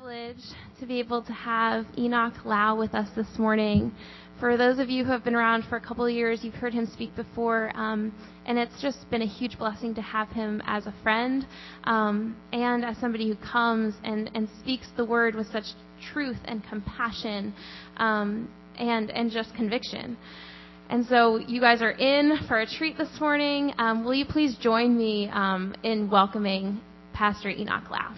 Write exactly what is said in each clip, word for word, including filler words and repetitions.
privilege to be able to have Enoch Lau with us this morning. For those of you who have been around for a couple of years, you've heard him speak before, um, and it's just been a huge blessing to have him as a friend um, and as somebody who comes and, and speaks the word with such truth and compassion um, and, and just conviction. And so you guys are in for a treat this morning. Um, will you please join me um, in welcoming Pastor Enoch Lau?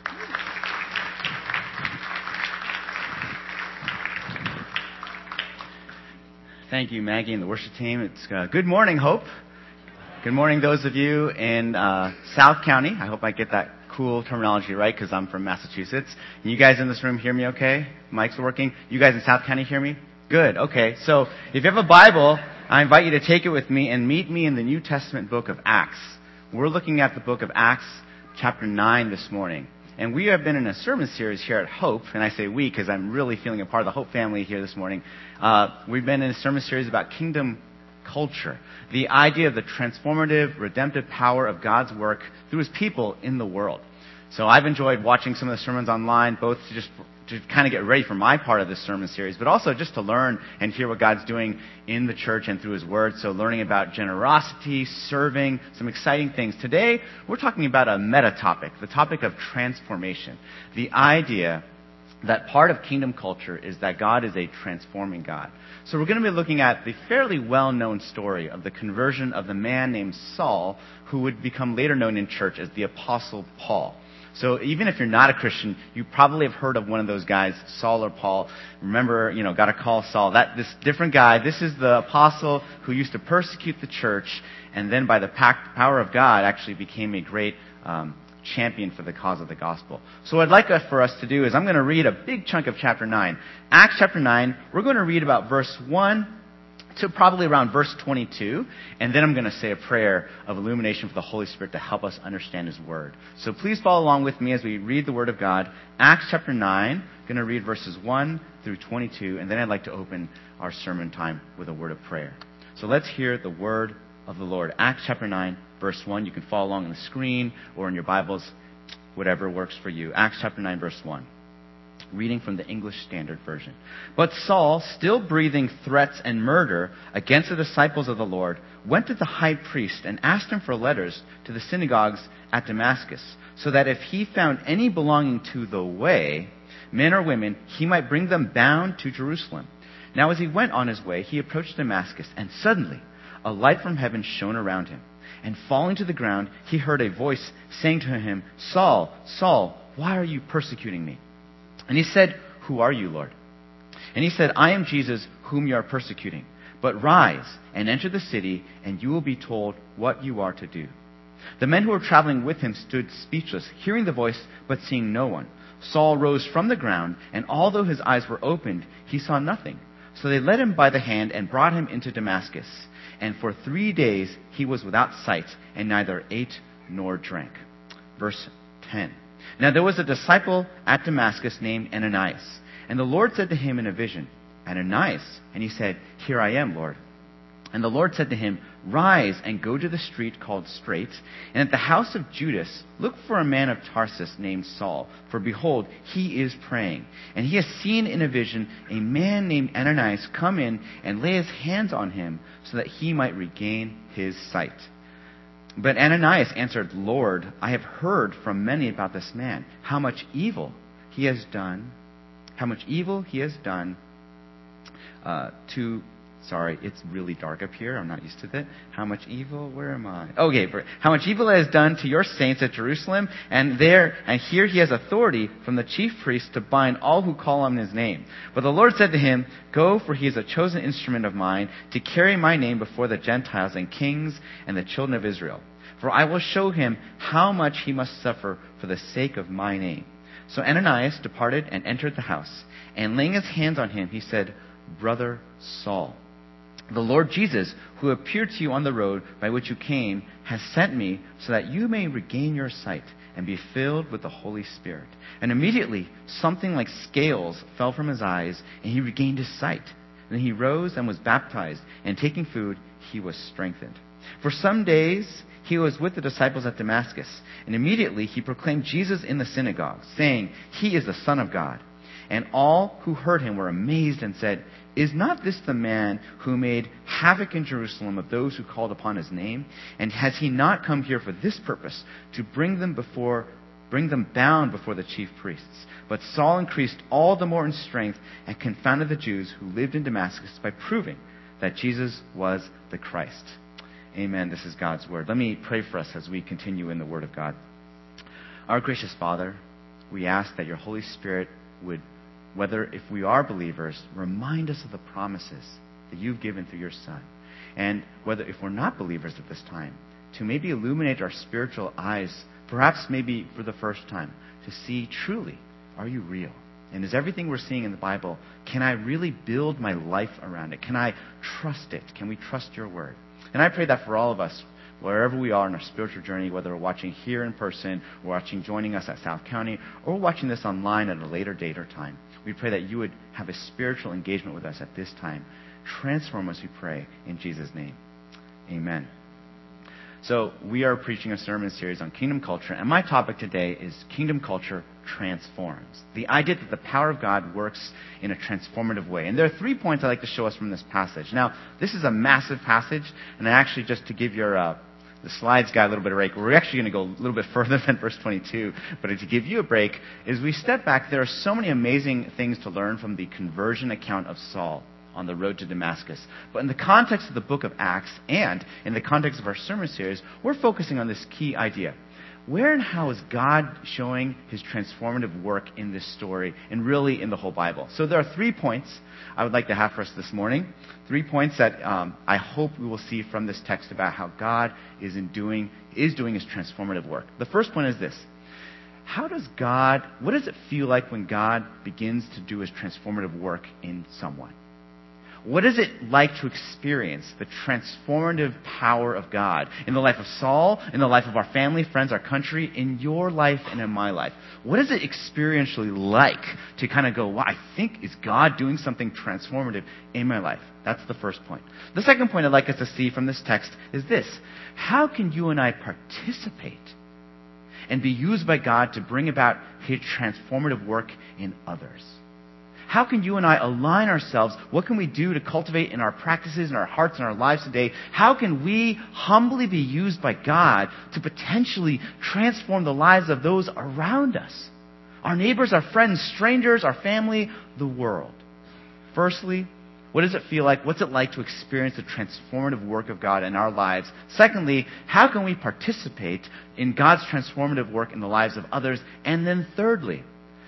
Thank you, Maggie and the worship team. It's uh, good morning, Hope. Good morning, those of you in uh, South County. I hope I get that cool terminology right because I'm from Massachusetts. And you guys in this room hear me okay? Mic's working. You guys in South County hear me? Good. Okay. So if you have a Bible, I invite you to take it with me and meet me in the New Testament book of Acts. We're looking at the book of Acts, chapter nine this morning. And we have been in a sermon series here at Hope, and I say we because I'm really feeling a part of the Hope family here this morning. Uh, we've been in a sermon series about kingdom culture, the idea of the transformative, redemptive power of God's work through His people in the world. So I've enjoyed watching some of the sermons online, both to just to kind of get ready for my part of this sermon series, but also just to learn and hear what God's doing in the church and through His Word. So learning about generosity, serving, some exciting things. Today, we're talking about a meta topic, the topic of transformation. The idea that part of kingdom culture is that God is a transforming God. So we're going to be looking at the fairly well-known story of the conversion of the man named Saul, who would become later known in church as the Apostle Paul. So even if you're not a Christian, you probably have heard of one of those guys, Saul or Paul. Remember, you know, got to call Saul. That this different guy. This is the apostle who used to persecute the church, and then by the power of God, actually became a great um, champion for the cause of the gospel. So what I'd like for us to do is I'm going to read a big chunk of chapter nine. Acts chapter nine. We're going to read about verse one to probably around verse twenty-two, and then I'm going to say a prayer of illumination for the Holy Spirit to help us understand His Word. So please follow along with me as we read the Word of God. Acts chapter nine, I'm going to read verses one through twenty-two, and then I'd like to open our sermon time with a word of prayer. So let's hear the Word of the Lord. Acts chapter nine, verse one. You can follow along on the screen or in your Bibles, whatever works for you. Acts chapter nine, verse one. Reading from the English Standard Version. But Saul, still breathing threats and murder against the disciples of the Lord, went to the high priest and asked him for letters to the synagogues at Damascus, so that if he found any belonging to the way, men or women, he might bring them bound to Jerusalem. Now as he went on his way, he approached Damascus, and suddenly a light from heaven shone around him. And falling to the ground, he heard a voice saying to him, Saul, Saul, why are you persecuting me? And he said, Who are you, Lord? And he said, I am Jesus, whom you are persecuting. But rise and enter the city, and you will be told what you are to do. The men who were traveling with him stood speechless, hearing the voice, but seeing no one. Saul rose from the ground, and although his eyes were opened, he saw nothing. So they led him by the hand and brought him into Damascus. And for three days he was without sight, and neither ate nor drank. Verse ten. Now there was a disciple at Damascus named Ananias. And the Lord said to him in a vision, Ananias. And he said, Here I am, Lord. And the Lord said to him, Rise and go to the street called Straight, and at the house of Judas look for a man of Tarsus named Saul. For behold, he is praying. And he has seen in a vision a man named Ananias come in and lay his hands on him so that he might regain his sight. But Ananias answered, Lord, I have heard from many about this man, how much evil he has done, how much evil he has done uh, to, sorry, it's really dark up here, I'm not used to that. How much evil, where am I? Okay, how much evil he has done to your saints at Jerusalem, and there, and here he has authority from the chief priests to bind all who call on his name. But the Lord said to him, Go, for he is a chosen instrument of mine to carry my name before the Gentiles and kings and the children of Israel. For I will show him how much he must suffer for the sake of my name. So Ananias departed and entered the house. And laying his hands on him, he said, Brother Saul, the Lord Jesus, who appeared to you on the road by which you came, has sent me so that you may regain your sight and be filled with the Holy Spirit. And immediately something like scales fell from his eyes, and he regained his sight. Then he rose and was baptized, and taking food, he was strengthened. For some days he was with the disciples at Damascus, and immediately he proclaimed Jesus in the synagogue, saying, "He is the Son of God." And all who heard him were amazed and said, "Is not this the man who made havoc in Jerusalem of those who called upon his name? And has he not come here for this purpose, to bring them before, bring them bound before the chief priests?" But Saul increased all the more in strength and confounded the Jews who lived in Damascus by proving that Jesus was the Christ. Amen. This is God's word. Let me pray for us as we continue in the word of God. Our gracious Father, we ask that your Holy Spirit would, whether if we are believers, remind us of the promises that you've given through your Son. And whether if we're not believers at this time, to maybe illuminate our spiritual eyes, perhaps maybe for the first time, to see truly, are you real? And is everything we're seeing in the Bible, can I really build my life around it? Can I trust it? Can we trust your word? And I pray that for all of us, wherever we are in our spiritual journey, whether we're watching here in person, or watching, joining us at South County, or watching this online at a later date or time, we pray that you would have a spiritual engagement with us at this time. Transform us, we pray, in Jesus' name. Amen. So we are preaching a sermon series on kingdom culture, and my topic today is Kingdom Culture Transforms. The idea that the power of God works in a transformative way. And there are three points I'd like to show us from this passage. Now, this is a massive passage, and I actually, just to give your uh, the slides got a little bit of break. We're actually going to go a little bit further than verse twenty-two, but to give you a break, as we step back, there are so many amazing things to learn from the conversion account of Saul on the road to Damascus. But in the context of the book of Acts and in the context of our sermon series, we're focusing on this key idea. Where and how is God showing his transformative work in this story and really in the whole Bible? So there are three points I would like to have for us this morning. Three points that um, I hope we will see from this text about how God is in doing is doing his transformative work. The first point is this. How does God, what does it feel like when God begins to do his transformative work in someone? What is it like to experience the transformative power of God in the life of Saul, in the life of our family, friends, our country, in your life and in my life? What is it experientially like to kind of go, wow, I think, is God doing something transformative in my life? That's the first point. The second point I'd like us to see from this text is this. How can you and I participate and be used by God to bring about his transformative work in others? How can you and I align ourselves? What can we do to cultivate in our practices, in our hearts, in our lives today? How can we humbly be used by God to potentially transform the lives of those around us? Our neighbors, our friends, strangers, our family, the world. Firstly, what does it feel like? What's it like to experience the transformative work of God in our lives? Secondly, how can we participate in God's transformative work in the lives of others? And then thirdly,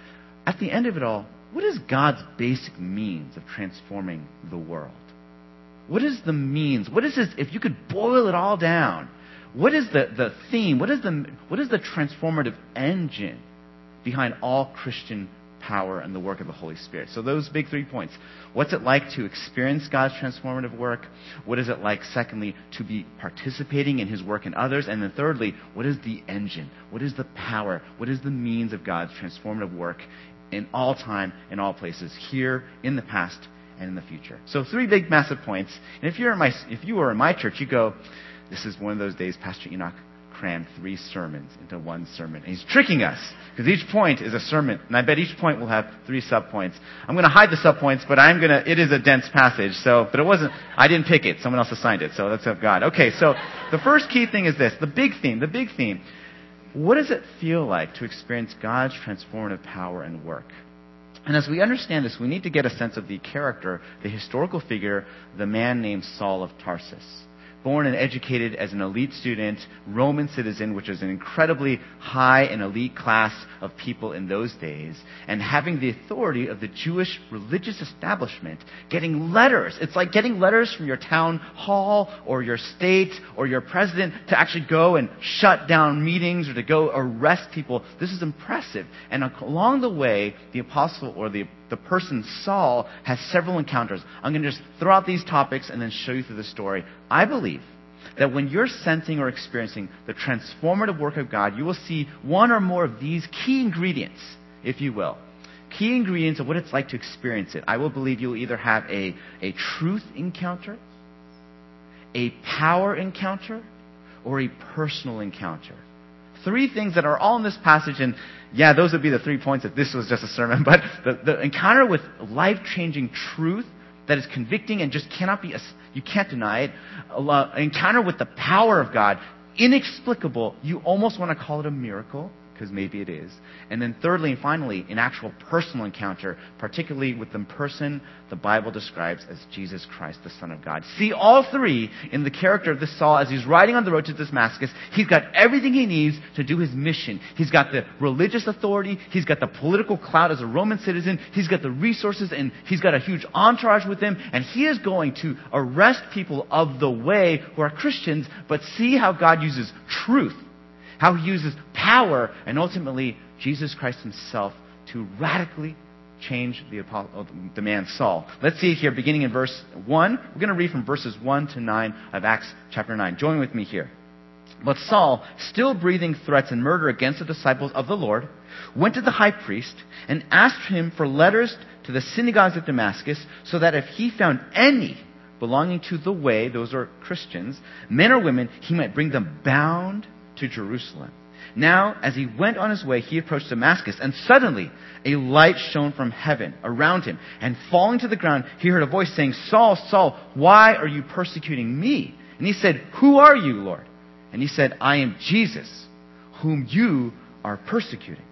at the end of it all, what is God's basic means of transforming the world? What is the means? What is this, if you could boil it all down, what is the, the theme? What is the, what is the transformative engine behind all Christian power and the work of the Holy Spirit? So those big three points. What's it like to experience God's transformative work? What is it like, secondly, to be participating in his work in others? And then thirdly, what is the engine? What is the power? What is the means of God's transformative work in all time, in all places, here, in the past, and in the future? So three big, massive points. And if you're in my, if you were in my church, you go, this is one of those days Pastor Enoch crammed three sermons into one sermon. And he's tricking us, because each point is a sermon. And I bet each point will have three subpoints. I'm going to hide the subpoints, but I'm going to, it is a dense passage. So, but it wasn't, I didn't pick it. Someone else assigned it. So that's of God. Okay, so the first key thing is this, the big theme, the big theme. What does it feel like to experience God's transformative power and work? And as we understand this, we need to get a sense of the character, the historical figure, the man named Saul of Tarsus. Born and educated as an elite student, Roman citizen, which is an incredibly high and elite class of people in those days, and having the authority of the Jewish religious establishment, getting letters. It's like getting letters from your town hall or your state or your president to actually go and shut down meetings or to go arrest people. This is impressive. And along the way, the apostle or the The person, Saul, has several encounters. I'm going to just throw out these topics and then show you through the story. I believe that when you're sensing or experiencing the transformative work of God, you will see one or more of these key ingredients, if you will. Key ingredients of what it's like to experience it. I will believe you'll either have a, a truth encounter, a power encounter, or a personal encounter. Three things that are all in this passage, and yeah, those would be the three points if this was just a sermon, but the, the encounter with life-changing truth that is convicting and just cannot be, you can't deny it. An encounter with the power of God, inexplicable. You almost want to call it a miracle, because maybe it is. And then thirdly and finally, an actual personal encounter, particularly with the person the Bible describes as Jesus Christ, the Son of God. See all three in the character of this Saul as he's riding on the road to Damascus. He's got everything he needs to do his mission. He's got the religious authority. He's got the political clout as a Roman citizen. He's got the resources, and he's got a huge entourage with him. And he is going to arrest people of the way who are Christians, but see how God uses truth, how he uses power, and ultimately Jesus Christ himself to radically change the, the man Saul. Let's see it here, beginning in verse one. We're going to read from verses one to nine of Acts chapter nine. Join with me here. But Saul, still breathing threats and murder against the disciples of the Lord, went to the high priest and asked him for letters to the synagogues of Damascus, so that if he found any belonging to the way, those are Christians, men or women, he might bring them bound to Jerusalem. Now, as he went on his way, he approached Damascus, and suddenly a light shone from heaven around him. And falling to the ground, he heard a voice saying, Saul, Saul, why are you persecuting me? And he said, Who are you, Lord? And he said, I am Jesus, whom you are persecuting.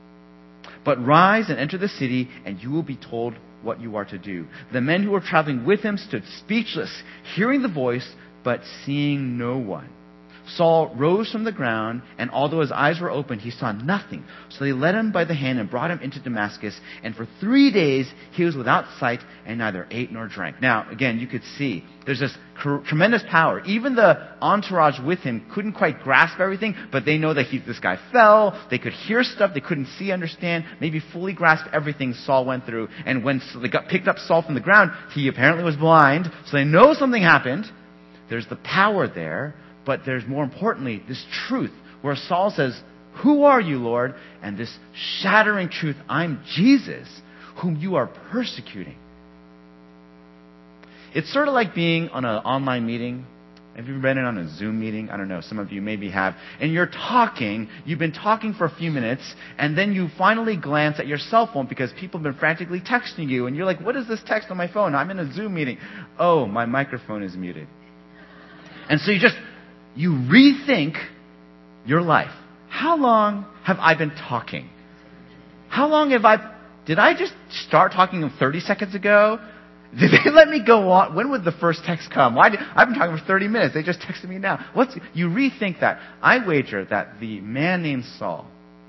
But rise and enter the city, and you will be told what you are to do. The men who were traveling with him stood speechless, hearing the voice, but seeing no one. Saul rose from the ground, and although his eyes were open, he saw nothing. So they led him by the hand and brought him into Damascus. And for three days he was without sight and neither ate nor drank. Now, again, you could see there's this cr- tremendous power. Even the entourage with him couldn't quite grasp everything, but they know that he, this guy fell. They could hear stuff they couldn't see, understand, maybe fully grasp everything Saul went through. And when they got picked up Saul from the ground, he apparently was blind. So they know something happened. There's the power there. But there's more importantly, this truth where Saul says, Who are you, Lord? And this shattering truth, I'm Jesus, whom you are persecuting. It's sort of like being on an online meeting. Have you been on a Zoom meeting? I don't know, some of you maybe have. And you're talking, you've been talking for a few minutes, and then you finally glance at your cell phone because people have been frantically texting you. And you're like, what is this text on my phone? I'm in a Zoom meeting. Oh, my microphone is muted. And so you just... You rethink your life. How long have I been talking? How long have I... Did I just start talking thirty seconds ago? Did they let me go on? When would the first text come? Why did, I've been talking for thirty minutes. They just texted me now. What's, you rethink that. I wager that the man named Saul,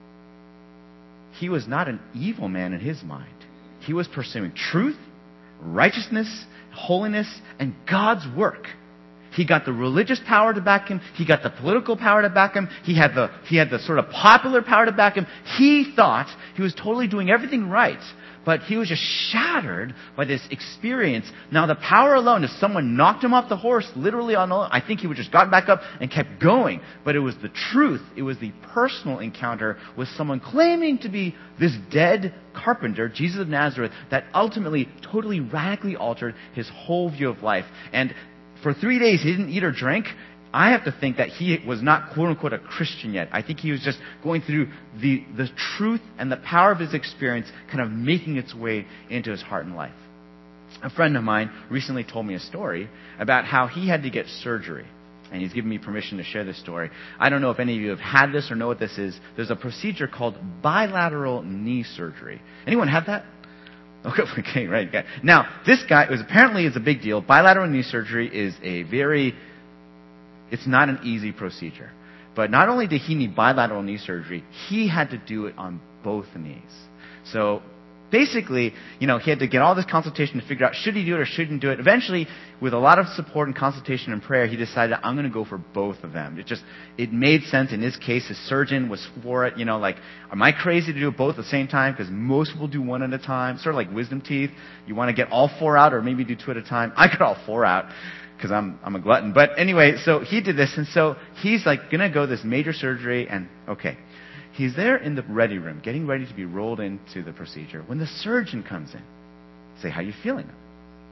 he was not an evil man in his mind. He was pursuing truth, righteousness, holiness, and God's work. He got the religious power to back him. He got the political power to back him. He had the, he had the sort of popular power to back him. He thought he was totally doing everything right. But he was just shattered by this experience. Now the power alone, if someone knocked him off the horse, literally on alone, I think he would just got back up and kept going. But it was the truth. It was the personal encounter with someone claiming to be this dead carpenter, Jesus of Nazareth, that ultimately totally radically altered his whole view of life. And for three days, he didn't eat or drink. I have to think that he was not, quote-unquote, a Christian yet. I think he was just going through the, the truth and the power of his experience kind of making its way into his heart and life. A friend of mine recently told me a story about how he had to get surgery. And he's given me permission to share this story. I don't know if any of you have had this or know what this is. There's a procedure called bilateral knee surgery. Anyone had that? Okay, okay, right. Okay. Now, this guy was apparently is a big deal. Bilateral knee surgery is a very, it's not an easy procedure. But not only did he need bilateral knee surgery, he had to do it on both knees. So basically, you know, he had to get all this consultation to figure out should he do it or shouldn't do it. Eventually, with a lot of support and consultation and prayer, he decided, I'm going to go for both of them. It just, it made sense. In his case, his surgeon was for it. You know, like, am I crazy to do both at the same time? Because most people do one at a time. Sort of like wisdom teeth. You want to get all four out or maybe do two at a time. I got all four out because I'm, I'm a glutton. But anyway, so he did this. And so he's like going to go this major surgery and, okay. He's there in the ready room, getting ready to be rolled into the procedure. When the surgeon comes in, say, how you feeling?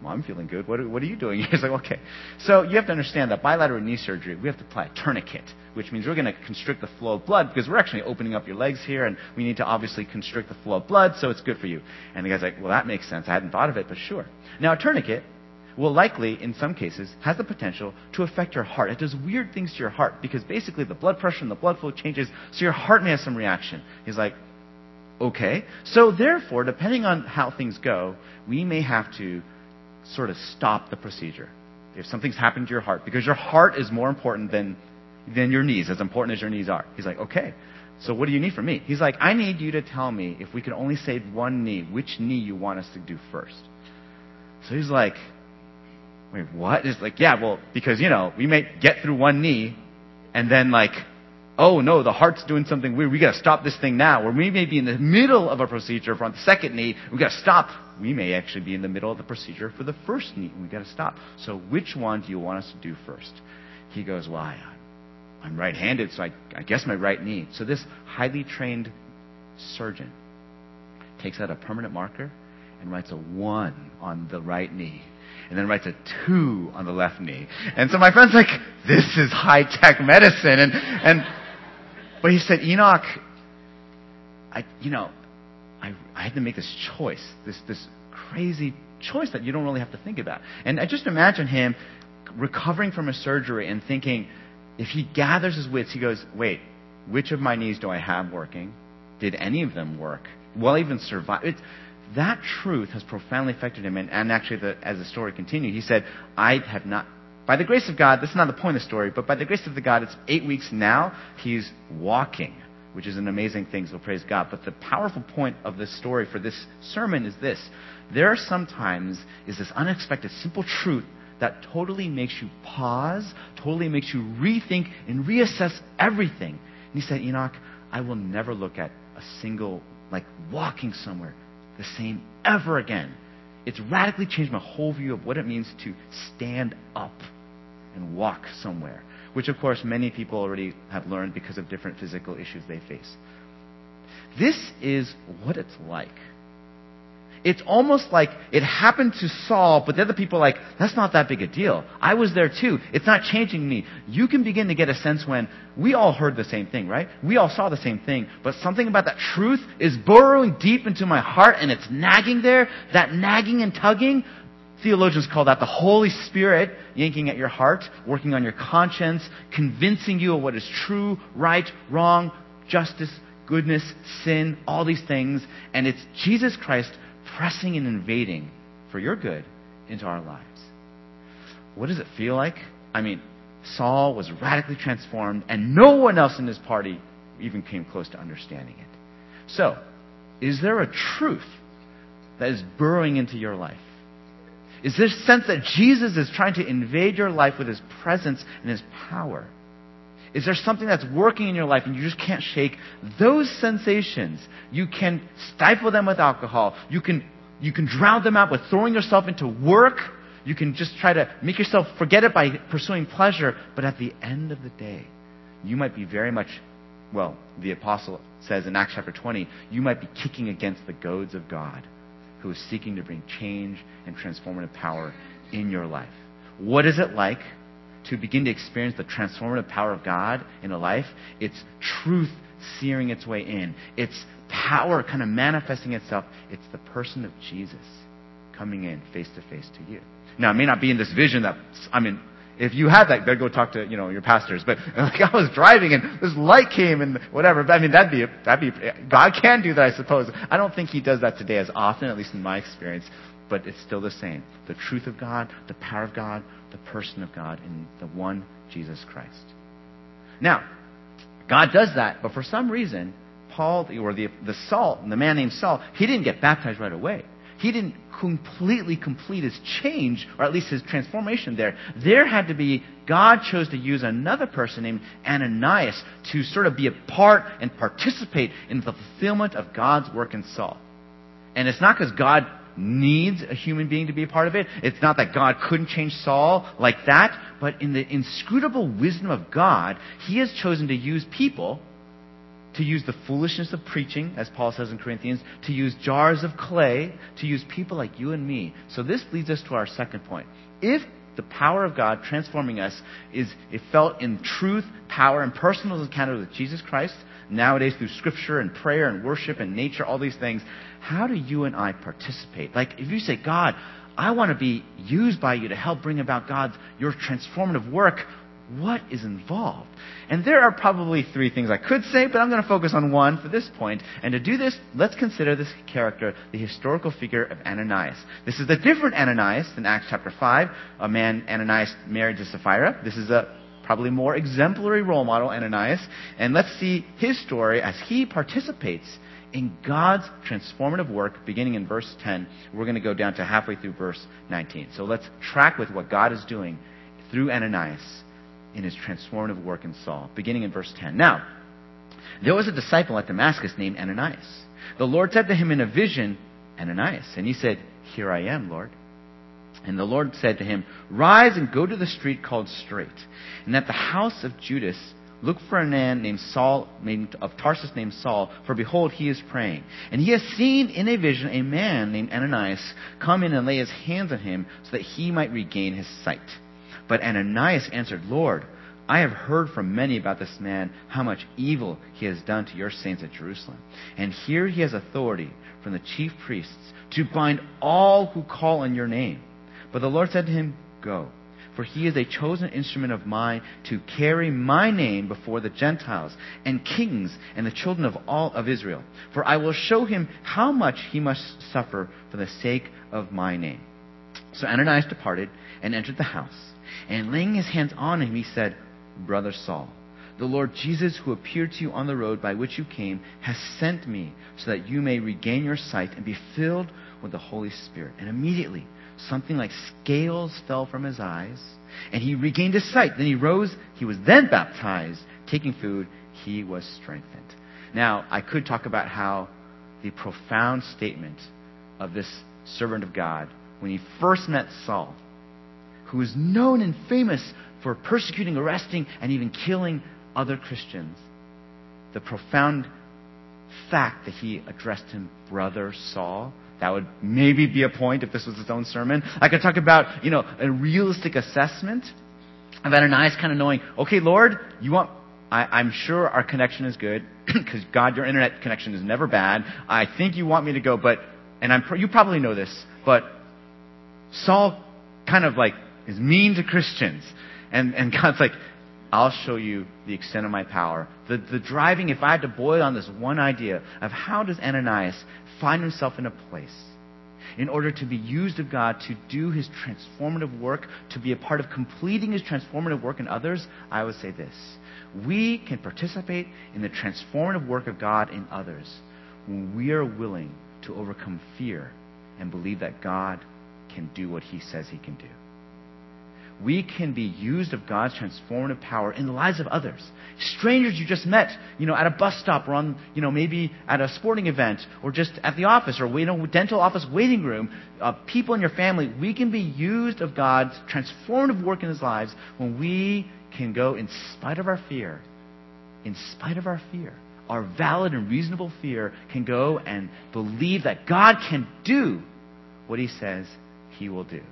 well, I'm feeling good. What are, what are you doing? He's like, okay. So you have to understand that bilateral knee surgery, we have to apply a tourniquet, which means we're going to constrict the flow of blood because we're actually opening up your legs here, and we need to obviously constrict the flow of blood, so it's good for you. And the guy's like, well, that makes sense. I hadn't thought of it, but sure. Now, a tourniquet will likely, in some cases, has the potential to affect your heart. It does weird things to your heart because basically the blood pressure and the blood flow changes, so your heart may have some reaction. He's like, okay. So therefore, depending on how things go, we may have to sort of stop the procedure if something's happened to your heart, because your heart is more important than, than your knees, as important as your knees are. He's like, okay. So what do you need from me? He's like, I need you to tell me if we can only save one knee, which knee you want us to do first. So he's like, wait, what? It's like, yeah, well, because, you know, we may get through one knee and then like, oh no, the heart's doing something weird. We got to stop this thing now. Or we may be in the middle of a procedure for the second knee. We got to stop. We may actually be in the middle of the procedure for the first knee. We got to stop. So which one do you want us to do first? He goes, well, I, I'm right-handed, so I, I guess my right knee. So this highly trained surgeon takes out a permanent marker and writes a one on the right knee. And then writes a two on the left knee. And so my friend's like, this is high-tech medicine. And, and, but he said, Enoch, I, you know, I, I had to make this choice, this, this crazy choice that you don't really have to think about. And I just imagine him recovering from a surgery and thinking, if he gathers his wits, he goes, wait, which of my knees do I have working? Did any of them work? Will I even survive? It's, that truth has profoundly affected him. And, and actually, the, as the story continued, he said, I have not, by the grace of God, this is not the point of the story, but by the grace of the God, it's eight weeks now, he's walking, which is an amazing thing, so praise God. But the powerful point of this story for this sermon is this. There are sometimes is this unexpected, simple truth that totally makes you pause, totally makes you rethink and reassess everything. And he said, Enoch, I will never look at a single, like walking somewhere, the same ever again. It's radically changed my whole view of what it means to stand up and walk somewhere, which of course many people already have learned because of different physical issues they face. This is what it's like. It's almost like it happened to Saul, but the other people are like, that's not that big a deal. I was there too. It's not changing me. You can begin to get a sense when we all heard the same thing, right? We all saw the same thing, but something about that truth is burrowing deep into my heart and it's nagging there. That nagging and tugging, theologians call that the Holy Spirit yanking at your heart, working on your conscience, convincing you of what is true, right, wrong, justice, goodness, sin, all these things. And it's Jesus Christ pressing and invading for your good into our lives. What does it feel like? I mean, Saul was radically transformed, and no one else in his party even came close to understanding it. So, is there a truth that is burrowing into your life? Is there a sense that Jesus is trying to invade your life with his presence and his power? Is there something that's working in your life and you just can't shake those sensations? You can stifle them with alcohol. You can, you can drown them out with throwing yourself into work. You can just try to make yourself forget it by pursuing pleasure. But at the end of the day, you might be very much, well, the apostle says in Acts chapter twenty, you might be kicking against the goads of God, who is seeking to bring change and transformative power in your life. What is it like to begin to experience the transformative power of God in a life? It's truth searing its way in. It's power kind of manifesting itself. It's the person of Jesus coming in face to face to you. Now, it may not be in this vision that, I mean, if you had that, better go talk to, you know, your pastors. But like I was driving and this light came and whatever. But I mean, that'd be, that'd be, God can do that, I suppose. I don't think he does that today as often, at least in my experience. But it's still the same. The truth of God, the power of God, the person of God, and the one Jesus Christ. Now, God does that, but for some reason, Paul, or the, the Saul, the man named Saul, he didn't get baptized right away. He didn't completely complete his change, or at least his transformation there. There had to be, God chose to use another person named Ananias to sort of be a part and participate in the fulfillment of God's work in Saul. And it's not because God needs a human being to be a part of it. It's not that God couldn't change Saul like that, but in the inscrutable wisdom of God, he has chosen to use people to use the foolishness of preaching, as Paul says in Corinthians, to use jars of clay, to use people like you and me. So this leads us to our second point. If the power of God transforming us is it felt in truth, power, and personal encounter with Jesus Christ, nowadays through Scripture and prayer and worship and nature, all these things, how do you and I participate? Like if you say, God, I want to be used by you to help bring about God's, your transformative work, what is involved? And there are probably three things I could say, but I'm going to focus on one for this point. And to do this, let's consider this character, the historical figure of Ananias. This is a different Ananias than Acts chapter five, a man, Ananias, married to Sapphira. This is a probably more exemplary role model, Ananias. And let's see his story as he participates in God's transformative work, beginning in verse ten. We're going to go down to halfway through verse nineteen. So let's track with what God is doing through Ananias in his transformative work in Saul, beginning in verse ten. Now, there was a disciple at Damascus named Ananias. The Lord said to him in a vision, Ananias. And he said, Here I am, Lord. And the Lord said to him, Rise and go to the street called Straight, and at the house of Judas look for a man named Saul, named, of Tarsus named Saul, for behold, he is praying. And he has seen in a vision a man named Ananias come in and lay his hands on him so that he might regain his sight. But Ananias answered, Lord, I have heard from many about this man, how much evil he has done to your saints at Jerusalem. And here he has authority from the chief priests to bind all who call on your name. But the Lord said to him, Go, for he is a chosen instrument of mine to carry my name before the Gentiles and kings and the children of all of Israel. For I will show him how much he must suffer for the sake of my name. So Ananias departed and entered the house. And laying his hands on him, he said, Brother Saul, the Lord Jesus, who appeared to you on the road by which you came, has sent me so that you may regain your sight and be filled with the Holy Spirit. And immediately something like scales fell from his eyes, and he regained his sight. Then he rose. He was then baptized. Taking food, he was strengthened. Now, I could talk about how the profound statement of this servant of God, when he first met Saul, who was known and famous for persecuting, arresting, and even killing other Christians, the profound fact that he addressed him, Brother Saul, that would maybe be a point if this was its own sermon. I could talk about, you know, a realistic assessment of Ananias kind of knowing, okay, Lord, you want, I, I'm sure our connection is good, because God, your internet connection is never bad. I think you want me to go, but, and I'm, you probably know this, but Saul kind of like is mean to Christians. And, and God's like, I'll show you the extent of my power. The, the driving, if I had to boil on this one idea of how does Ananias find himself in a place in order to be used of God to do his transformative work, to be a part of completing his transformative work in others, I would say this. We can participate in the transformative work of God in others when we are willing to overcome fear and believe that God can do what he says he can do. We can be used of God's transformative power in the lives of others. Strangers you just met, you know, at a bus stop or on, you know, maybe at a sporting event or just at the office or, you know, dental office waiting room. Uh, people in your family, we can be used of God's transformative work in his lives when we can go in spite of our fear, in spite of our fear, our valid and reasonable fear can go and believe that God can do what he says he will do.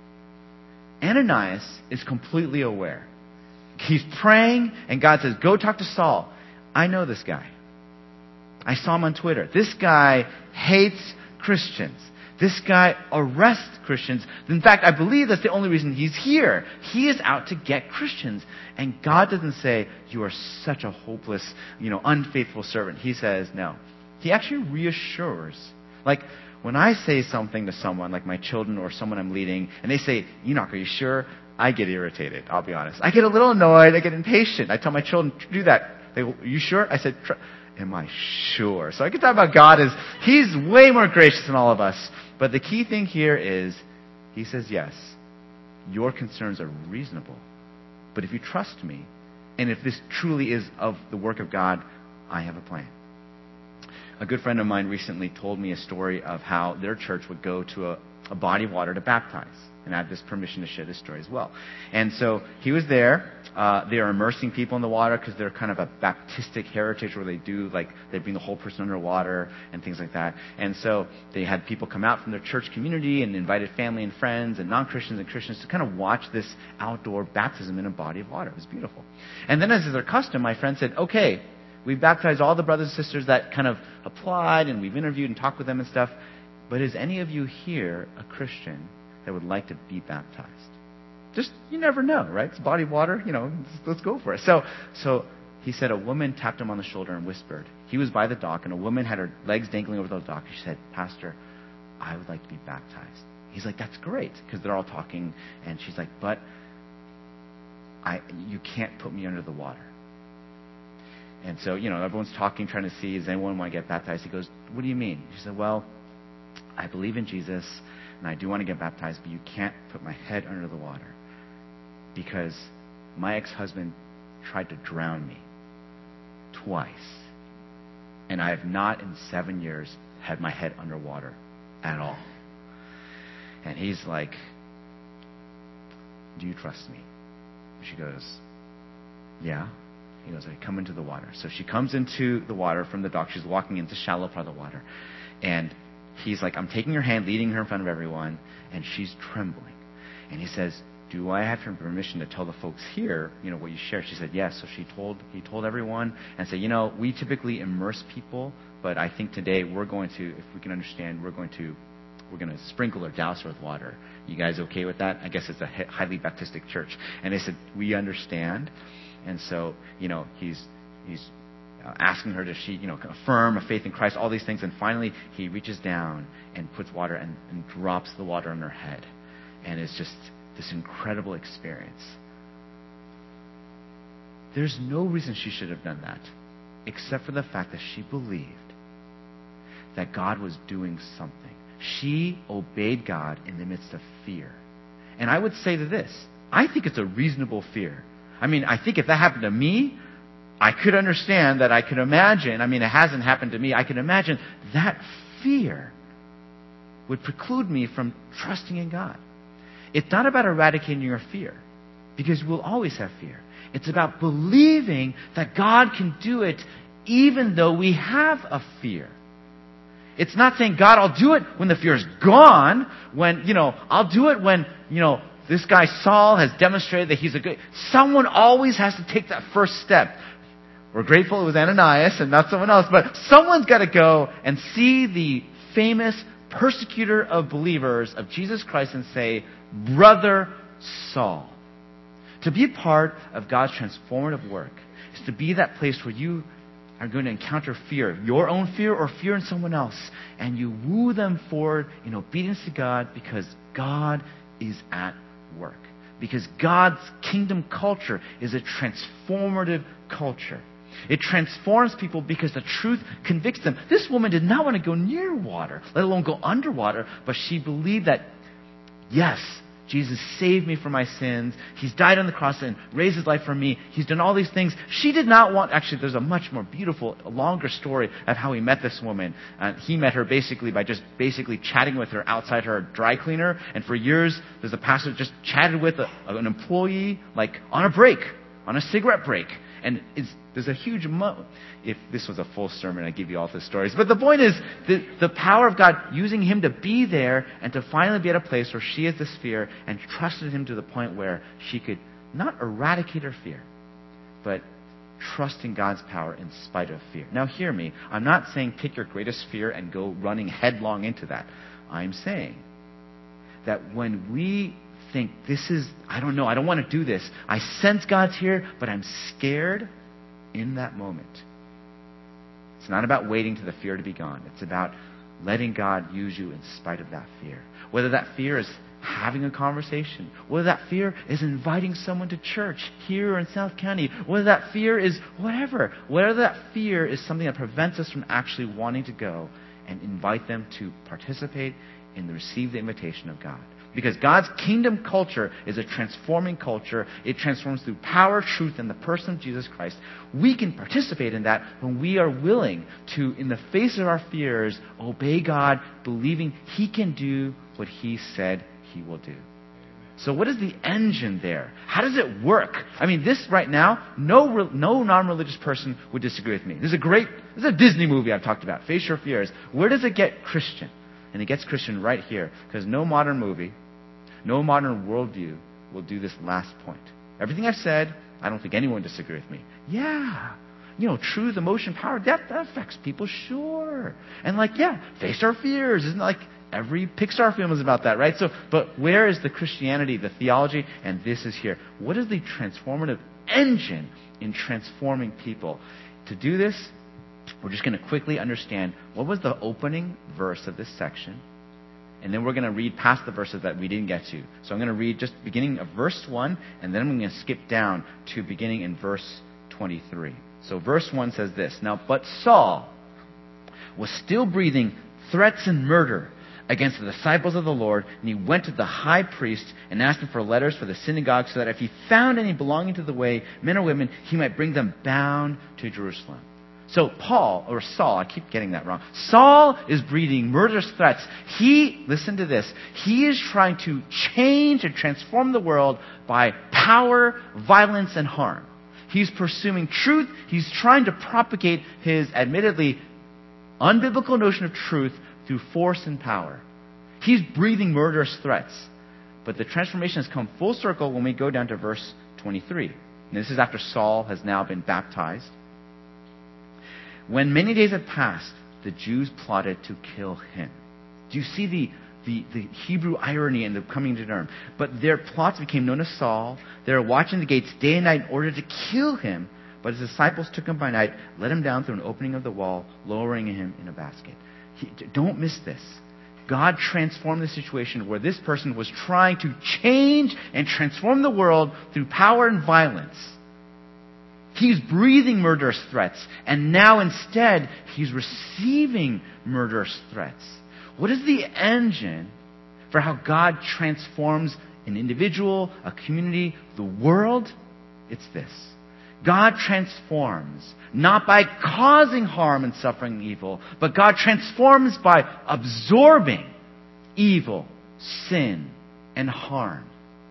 Ananias is completely aware. He's praying, and God says, go talk to Saul. I know this guy. I saw him on Twitter. This guy hates Christians. This guy arrests Christians. In fact, I believe that's the only reason he's here. He is out to get Christians. And God doesn't say, you are such a hopeless, you know, unfaithful servant. He says, no. He actually reassures. Like, when I say something to someone, like my children or someone I'm leading, and they say, Enoch, are you sure? I get irritated, I'll be honest. I get a little annoyed, I get impatient. I tell my children to do that. They go, are you sure? I said, am I sure? So I can talk about God as, he's way more gracious than all of us. But the key thing here is, he says, yes, your concerns are reasonable. But if you trust me, and if this truly is of the work of God, I have a plan. A good friend of mine recently told me a story of how their church would go to a a body of water to baptize. And I have this permission to share this story as well. And so he was there. Uh, they are immersing people in the water because they're kind of a Baptistic heritage where they do, like, they bring the whole person under water and things like that. And so they had people come out from their church community and invited family and friends and non-Christians and Christians to kind of watch this outdoor baptism in a body of water. It was beautiful. And then, as is their custom, my friend said, okay, we've baptized all the brothers and sisters that kind of applied, and we've interviewed and talked with them and stuff. But is any of you here a Christian that would like to be baptized? Just, you never know, right? It's a body of water, you know, let's go for it. So, so he said a woman tapped him on the shoulder and whispered. He was by the dock, and a woman had her legs dangling over the dock. She said, Pastor, I would like to be baptized. He's like, that's great, because they're all talking. And she's like, but I, you can't put me under the water. And so, you know, everyone's talking, trying to see, does anyone want to get baptized? He goes, what do you mean? She said, well, I believe in Jesus, and I do want to get baptized, but you can't put my head under the water because my ex-husband tried to drown me twice, and I have not in seven years had my head underwater at all. And he's like, do you trust me? She goes, yeah. He goes, okay, come into the water. So she comes into the water from the dock. She's walking into the shallow part of the water. And he's like, I'm taking her hand, leading her in front of everyone, and she's trembling. And he says, do I have your permission to tell the folks here, you know, what you shared? She said, yes. So she told, he told everyone and said, you know, we typically immerse people, but I think today we're going to, if we can understand, we're going to, we're going to sprinkle or douse her with water. You guys okay with that? I guess it's a highly Baptistic church. And they said, we understand. And so, you know, he's, he's, Uh, asking her to she, you know, affirm a faith in Christ, all these things, and finally he reaches down and puts water and, and drops the water on her head, and it's just this incredible experience. There's no reason she should have done that, except for the fact that she believed that God was doing something. She obeyed God in the midst of fear, and I would say to this, I think it's a reasonable fear. I mean, I think if that happened to me, I could understand that. I could imagine, I mean, it hasn't happened to me. I can imagine that fear would preclude me from trusting in God. It's not about eradicating your fear, because we'll always have fear. It's about believing that God can do it even though we have a fear. It's not saying, God, I'll do it when the fear is gone, when, you know, I'll do it when, you know, this guy Saul has demonstrated that he's a good... Someone always has to take that first step. We're grateful it was Ananias and not someone else, but someone's got to go and see the famous persecutor of believers of Jesus Christ and say, Brother Saul. To be a part of God's transformative work is to be that place where you are going to encounter fear, your own fear or fear in someone else, and you woo them forward in obedience to God because God is at work. Because God's kingdom culture is a transformative culture. It transforms people because the truth convicts them. This woman did not want to go near water, let alone go underwater, but she believed that, yes, Jesus saved me from my sins. He's died on the cross and raised his life for me. He's done all these things. She did not want... Actually, there's a much more beautiful, longer story of how he met this woman. Uh, he met her basically by just basically chatting with her outside her dry cleaner. And for years, there's a pastor just chatted with a, an employee, like on a break, on a cigarette break. And it's, there's a huge... Mo- if this was a full sermon, I'd give you all the stories. But the point is, the, the power of God using him to be there and to finally be at a place where she has this fear and trusted him to the point where she could not eradicate her fear, but trust in God's power in spite of fear. Now hear me. I'm not saying pick your greatest fear and go running headlong into that. I'm saying that when we think this is, I don't know, I don't want to do this. I sense God's here, but I'm scared in that moment. It's not about waiting for the fear to be gone. It's about letting God use you in spite of that fear. Whether that fear is having a conversation, whether that fear is inviting someone to church here or in South County, whether that fear is whatever, whether that fear is something that prevents us from actually wanting to go and invite them to participate and receive the invitation of God. Because God's kingdom culture is a transforming culture. It transforms through power, truth, and the person of Jesus Christ. We can participate in that when we are willing to, in the face of our fears, obey God, believing He can do what He said He will do. So what is the engine there? How does it work? I mean, this right now, no no non-religious person would disagree with me. This is a great, this is a Disney movie I've talked about, Face Your Fears. Where does it get Christian? And it gets Christian right here, because no modern movie, no modern worldview will do this last point. Everything I've said, I don't think anyone would disagree with me. Yeah. You know, truth, emotion, power, that, that affects people, sure. And like, yeah, face our fears. Isn't it like every Pixar film is about that, right? So, but where is the Christianity, the theology? And this is here. What is the transformative engine in transforming people? To do this, we're just going to quickly understand what was the opening verse of this section. And then we're going to read past the verses that we didn't get to. So I'm going to read just beginning of verse one, and then I'm going to skip down to beginning in verse twenty-three. So verse one says this. Now, but Saul was still breathing threats and murder against the disciples of the Lord, and he went to the high priest and asked him for letters for the synagogue, so that if he found any belonging to the way, men or women, he might bring them bound to Jerusalem. So Paul, or Saul, I keep getting that wrong. Saul is breathing murderous threats. He, listen to this, he is trying to change and transform the world by power, violence, and harm. He's pursuing truth. He's trying to propagate his admittedly unbiblical notion of truth through force and power. He's breathing murderous threats. But the transformation has come full circle when we go down to verse twenty-three. And this is after Saul has now been baptized. When many days had passed, the Jews plotted to kill him. Do you see the, the, the Hebrew irony in the coming to term? But their plots became known to Saul. They were watching the gates day and night in order to kill him. But his disciples took him by night, let him down through an opening of the wall, lowering him in a basket. He, don't miss this. God transformed the situation where this person was trying to change and transform the world through power and violence. He's breathing murderous threats, and now instead he's receiving murderous threats. What is the engine for how God transforms an individual, a community, the world? It's this. God transforms not by causing harm and suffering and evil, but God transforms by absorbing evil, sin, and harm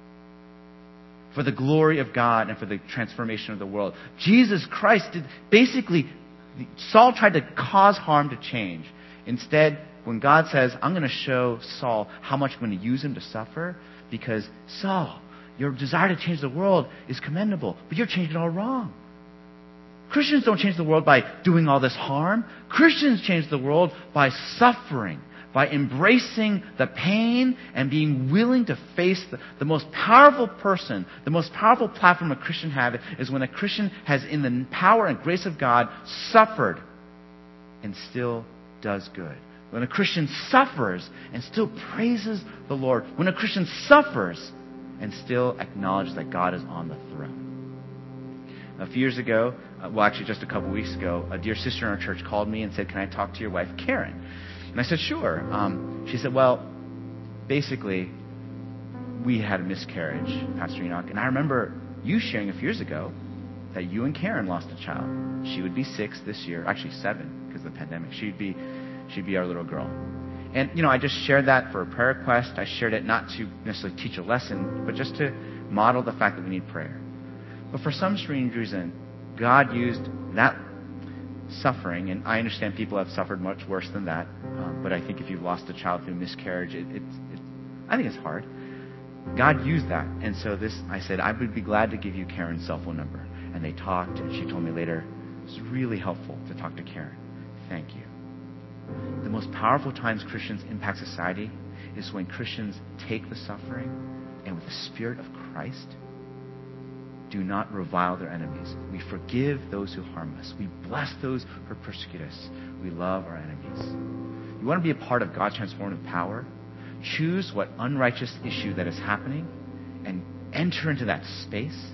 for the glory of God and for the transformation of the world. Jesus Christ did, basically, Saul tried to cause harm to change. Instead, when God says, I'm going to show Saul how much I'm going to use him to suffer, because Saul, your desire to change the world is commendable, but you're changing it all wrong. Christians don't change the world by doing all this harm. Christians change the world by suffering, by embracing the pain and being willing to face the, the most powerful person, the most powerful platform a Christian has is when a Christian has, in the power and grace of God, suffered and still does good. When a Christian suffers and still praises the Lord. When a Christian suffers and still acknowledge that God is on the throne. A few years ago, uh, well actually just a couple weeks ago, a dear sister in our church called me and said, can I talk to your wife, Karen? And I said, sure. Um, she said, well, basically, we had a miscarriage, Pastor Enoch. And I remember you sharing a few years ago that you and Karen lost a child. She would be six this year, actually seven because of the pandemic. She'd be, she'd be our little girl. And, you know, I just shared that for a prayer request. I shared it not to necessarily teach a lesson, but just to model the fact that we need prayer. But for some strange reason, God used that suffering, and I understand people have suffered much worse than that, um, but I think if you've lost a child through miscarriage, it, it, it, I think it's hard. God used that. And so this, I said, I would be glad to give you Karen's cell phone number. And they talked, and she told me later, it was really helpful to talk to Karen. Thank you. The most powerful times Christians impact society is when Christians take the suffering and with the Spirit of Christ do not revile their enemies. We forgive those who harm us. We bless those who persecute us. We love our enemies. You want to be a part of God's transformative power? Choose what unrighteous issue that is happening and enter into that space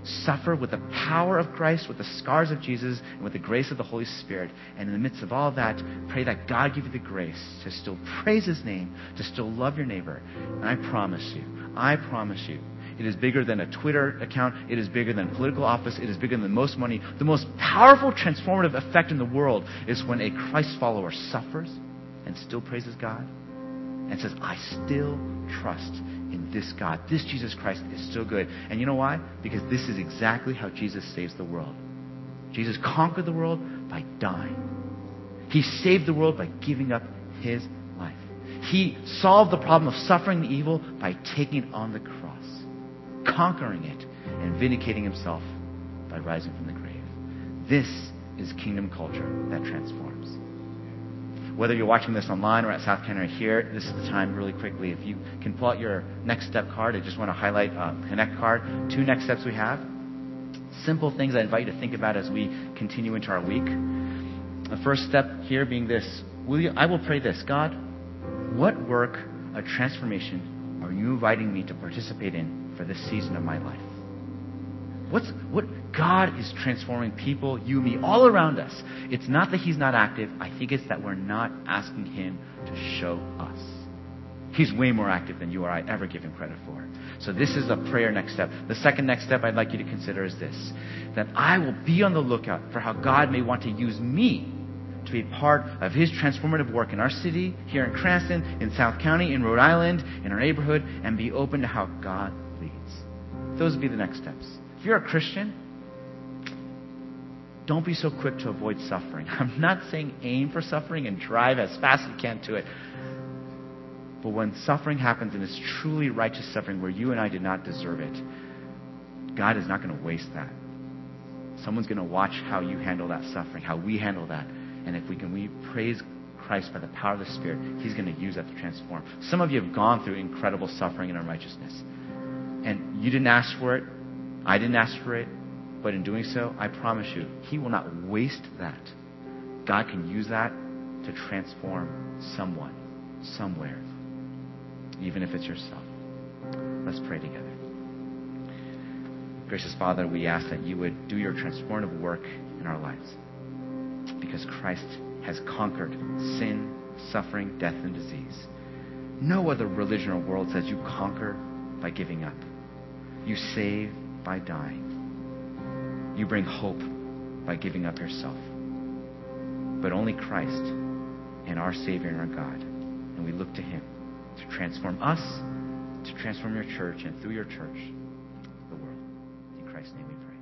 suffer with the power of Christ, with the scars of Jesus, and with the grace of the Holy Spirit. And in the midst of all that, pray that God give you the grace to still praise his name, to still love your neighbor. And I promise you, I promise you, it is bigger than a Twitter account. It is bigger than a political office. It is bigger than the most money. The most powerful transformative effect in the world is when a Christ follower suffers and still praises God and says, I still trust in this God. This Jesus Christ is still good. And you know why? Because this is exactly how Jesus saves the world. Jesus conquered the world by dying. He saved the world by giving up his life. He solved the problem of suffering the evil by taking it on the cross, conquering it, and vindicating himself by rising from the grave. This is kingdom culture that transforms. Whether you're watching this online or at South County or here, this is the time really quickly. If you can pull out your next step card, I just want to highlight uh, Connect card. Two next steps we have. Simple things I invite you to think about as we continue into our week. The first step here being this. Will you, I will pray this. God, what work of transformation are you inviting me to participate in for this season of my life? What's, what God is transforming people, you, me, all around us. It's not that he's not active. I think it's that we're not asking him to show us. He's way more active than you or I ever give him credit for. So this is a prayer next step. The second next step I'd like you to consider is this, that I will be on the lookout for how God may want to use me to be part of his transformative work in our city, here in Cranston, in South County, in Rhode Island, in our neighborhood, and be open to how God leads. Those would be the next steps. If you're a Christian, don't be so quick to avoid suffering. I'm not saying aim for suffering and drive as fast as you can to it. But when suffering happens, and it's truly righteous suffering where you and I did not deserve it, God is not going to waste that. Someone's going to watch how you handle that suffering, how we handle that. And if we can we praise Christ by the power of the Spirit, he's going to use that to transform. Some of you have gone through incredible suffering and unrighteousness. And you didn't ask for it. I didn't ask for it. But in doing so, I promise you, he will not waste that. God can use that to transform someone, somewhere, even if it's yourself. Let's pray together. Gracious Father, we ask that you would do your transformative work in our lives, because Christ has conquered sin, suffering, death, and disease. No other religion or world says you conquer by giving up. You save by dying. You bring hope by giving up yourself. But only Christ and our Savior and our God. And we look to him to transform us, to transform your church, and through your church, the world. In Christ's name we pray.